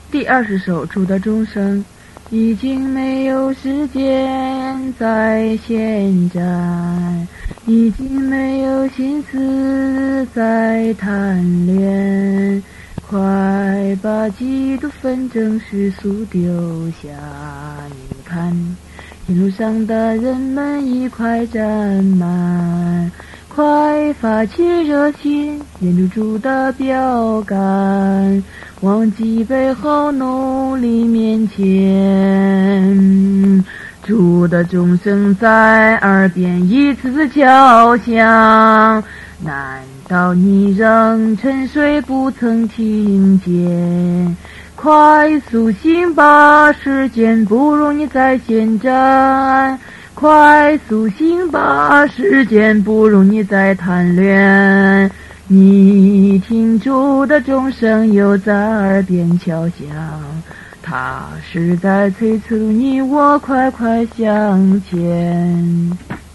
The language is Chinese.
第20首主的钟声，已经没有时间再现在，已经没有心思再谈恋，快把嫉妒纷争世俗丢下。你看一路上的人们一块站满，快发起热心沿住主的标杆，忘记背后努力面前。主的钟声在耳边一次次敲响，难道你仍沉睡不曾听见？快苏醒吧，时间不容你再现战，快苏醒吧，时间不容你再贪恋。你听主的钟声又在耳边敲响，他是在催促你我快快向前。